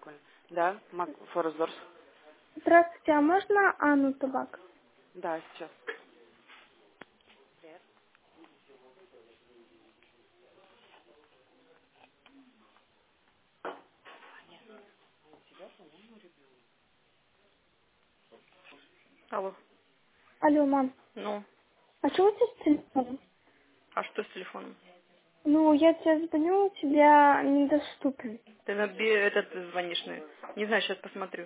прикольно. Да, Форсдорс. Здравствуйте, а можно Анну Табак? Да, сейчас. Алло. Алло, мам. Ну, А что у тебя с телефоном? а что с телефоном? Ну, я тебе звоню, у тебя недоступен. Ты на этот звонишь, не знаю, сейчас посмотрю.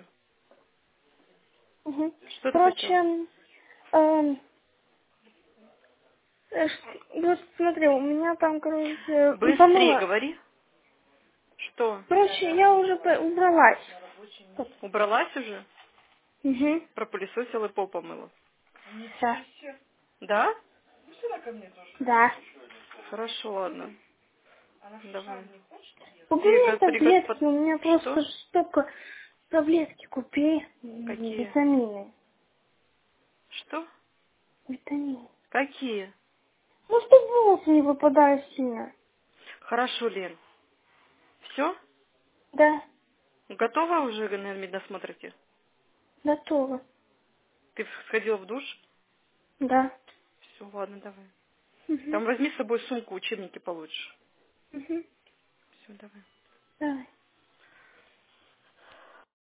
Угу. Что ты хотела? Короче, эм, вот смотри, у меня там, короче, Быстрее помыла. говори. Что? Короче, я уже убралась. Убралась уже? Угу. Пропылесосила и пол помыла. Да. Да? Да. Хорошо, ладно. Давай. И Купи мне таблетки, у меня Что? просто столько таблетки купи. Какие? Витамины. Что? Витамины. Какие? Ну, чтобы волосы не выпадали сильно. Хорошо, Лен. Все? Да, Готова уже на медосмотр идти? готово. Ты сходила в душ? Да. Все, ладно, давай. Угу. Там возьми с собой сумку, учебники получишь. Угу. Все, давай. Давай.